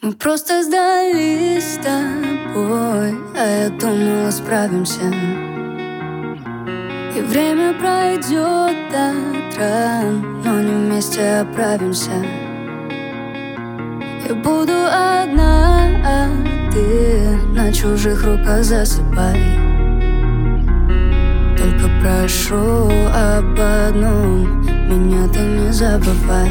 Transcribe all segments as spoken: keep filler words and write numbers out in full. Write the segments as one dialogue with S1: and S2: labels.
S1: Мы просто сдались с тобой, а я думала, справимся. И время пройдет до утра, но не вместе оправимся. Я буду одна, а ты на чужих руках засыпай. Только прошу об одном, меня ты не забывай.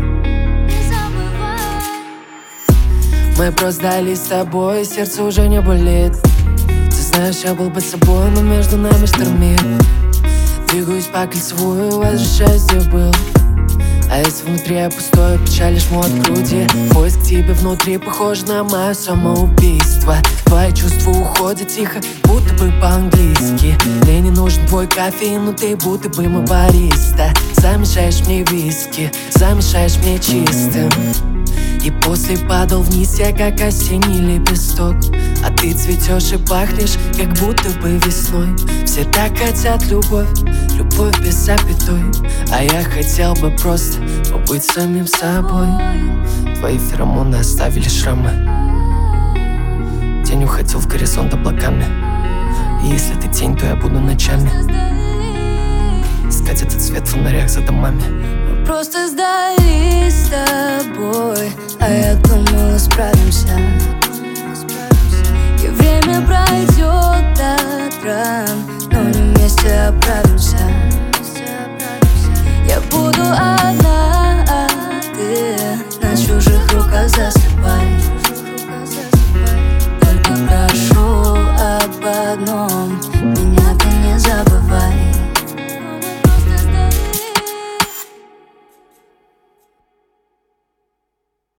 S2: Мы просто сдались с тобой, сердце уже не болит. Ты знаешь, я был бы собой, но между нами штормит. Двигаюсь по кольцевую, возвращаюсь, где был. А если внутри я пустой, печаль лишь мой от груди. Поиск тебе внутри похож на мое самоубийство. Твои чувства уходят тихо, будто бы по-английски. Мне не нужен твой кофеин, но ты будто бы мой бариста. Замешаешь мне виски, замешаешь мне чистым. И после падал вниз я, как осенний лепесток. А ты цветешь и пахнешь, как будто бы весной. Все так хотят любовь, любовь без запятой. А я хотел бы просто побыть самим собой. Твои феромоны оставили шрамы. Тень уходил в горизонт облаками. И если ты тень, то я буду ночами искать этот свет в фонарях за домами.
S1: Мы просто сдались с тобой, а я думала, справимся. И время пройдет до утра, но не вместе оправимся. Я буду одна,